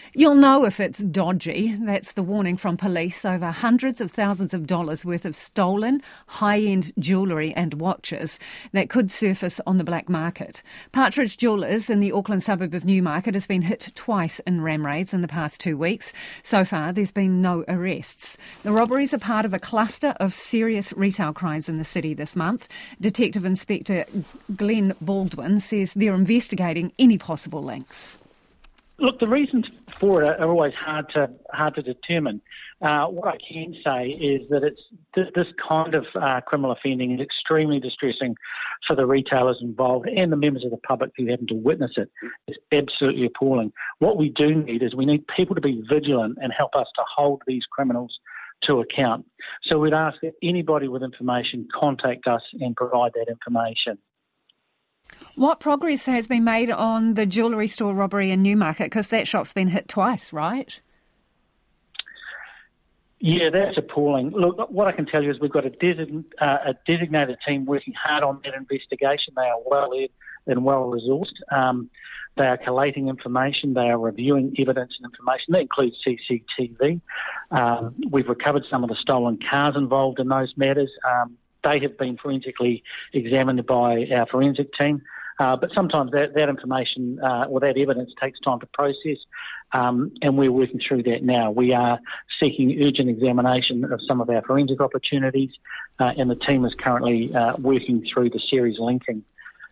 You'll know if it's dodgy. That's the warning from police over hundreds of thousands of dollars worth of stolen, high-end jewellery and watches that could surface on the black market. Partridge Jewellers in the Auckland suburb of Newmarket has been hit twice in ram raids in the past 2 weeks. So far, there's been no arrests. The robberies are part of a cluster of serious retail crimes in the city this month. Detective Inspector Glenn Baldwin says they're investigating any possible links. Look, the reasons for it are always hard to determine. What I can say is that this kind of criminal offending is extremely distressing for the retailers involved and the members of the public who happen to witness it. It's absolutely appalling. What we do need is we need people to be vigilant and help us to hold these criminals to account. So we'd ask that anybody with information contact us and provide that information. What progress has been made on the jewellery store robbery in Newmarket? Because that shop's been hit twice, right? Yeah, that's appalling. Look, what I can tell you is we've got a designated team working hard on that investigation. They are well-led and well-resourced. They are collating information. They are reviewing evidence and information. That includes CCTV. We've recovered some of the stolen cars involved in those matters. They have been forensically examined by our forensic team. But sometimes that information or that evidence takes time to process, and we're working through that now. We are seeking urgent examination of some of our forensic opportunities, and the team is currently working through the series linking.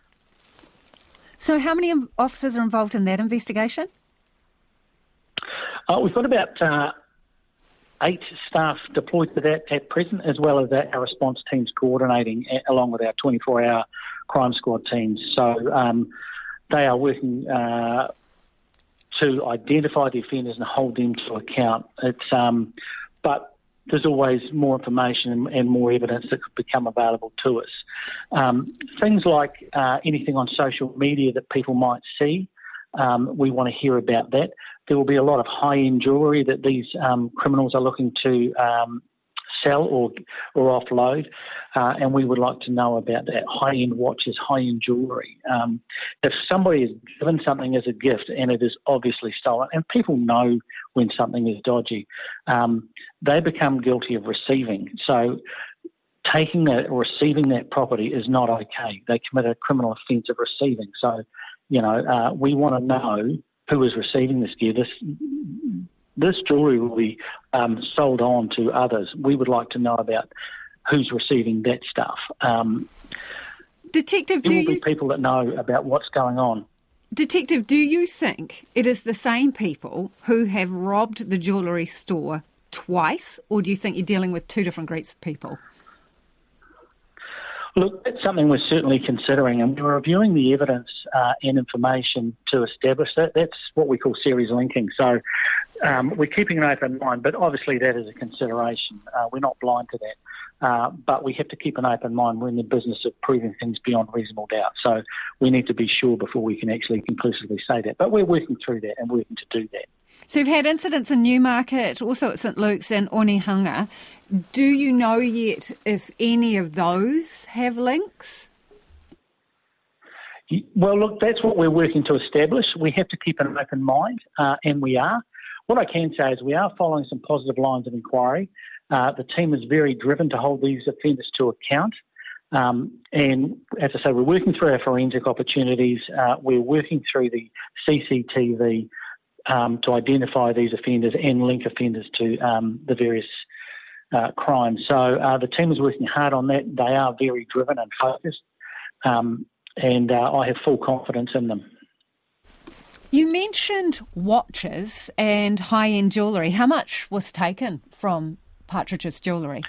So how many officers are involved in that investigation? We've got about 8 staff deployed to that at present, as well as our response teams coordinating along with our 24-hour crime squad teams. So they are working to identify the offenders and hold them to account. But there's always more information and more evidence that could become available to us. Things like anything on social media that people might see, we want to hear about that. There will be a lot of high-end jewellery that these criminals are looking to sell or offload, and we would like to know about that. High-end watches, high-end jewellery. If somebody is given something as a gift and it is obviously stolen, and people know when something is dodgy, they become guilty of receiving. So taking that or receiving that property is not okay. They commit a criminal offence of receiving. So, we want to know who is receiving this gear. This jewellery will be sold on to others. We would like to know about who's receiving that stuff. Detective, there will be people that know about what's going on. Detective, do you think it is the same people who have robbed the jewellery store twice, or do you think you're dealing with 2 different groups of people? Look, that's something we're certainly considering, and we're reviewing the evidence and information to establish that. That's what we call series linking. So we're keeping an open mind, but obviously that is a consideration. We're not blind to that, but we have to keep an open mind. We're in the business of proving things beyond reasonable doubt. So we need to be sure before we can actually conclusively say that. But we're working through that and working to do that. So you've had incidents in Newmarket, also at St Luke's and Onehunga. Do you know yet if any of those have links? Well, look, that's what we're working to establish. We have to keep an open mind, and we are. What I can say is we are following some positive lines of inquiry. The team is very driven to hold these offenders to account. And as I say, we're working through our forensic opportunities. We're working through the CCTV to identify these offenders and link offenders to the various crimes. So the team is working hard on that. They are very driven and focused, and I have full confidence in them. You mentioned watches and high-end jewellery. How much was taken from Partridge's jewellery?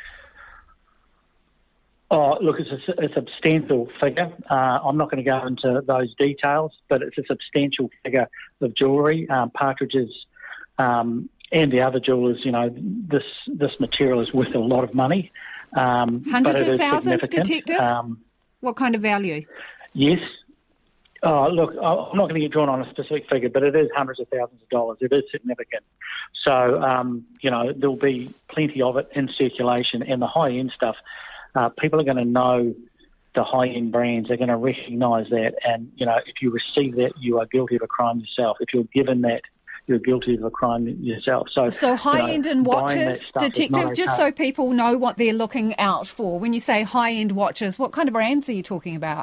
Oh, look, it's a substantial figure. I'm not going to go into those details, but it's a substantial figure of jewellery. Partridge's and the other jewellers, this material is worth a lot of money. Hundreds of thousands, Detective? What kind of value? Yes. Look, I'm not going to get drawn on a specific figure, but it is hundreds of thousands of dollars. It is significant. So, there'll be plenty of it in circulation, and the high-end stuff, people are going to know the high-end brands. They're going to recognise that, and, if you receive that, you are guilty of a crime yourself. If you're given that, you're guilty of a crime yourself. So high-end and watches, Detective, just so people know what they're looking out for. When you say high-end watches, what kind of brands are you talking about?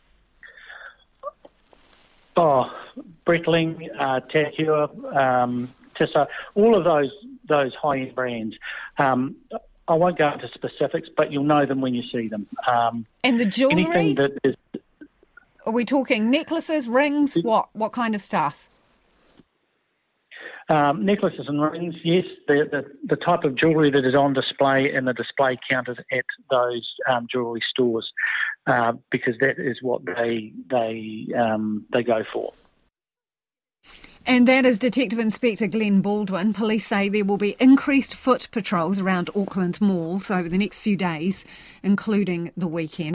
Oh, Breitling, TAG Heuer, Tissot, all of those high-end brands. I won't go into specifics, but you'll know them when you see them. And the jewellery? Anything that is... Are we talking necklaces, rings? What kind of stuff? Necklaces and rings, yes. The type of jewellery that is on display in the display counters at those jewellery stores, because that is what they go for. And that is Detective Inspector Glenn Baldwin. Police say there will be increased foot patrols around Auckland malls over the next few days, including the weekend.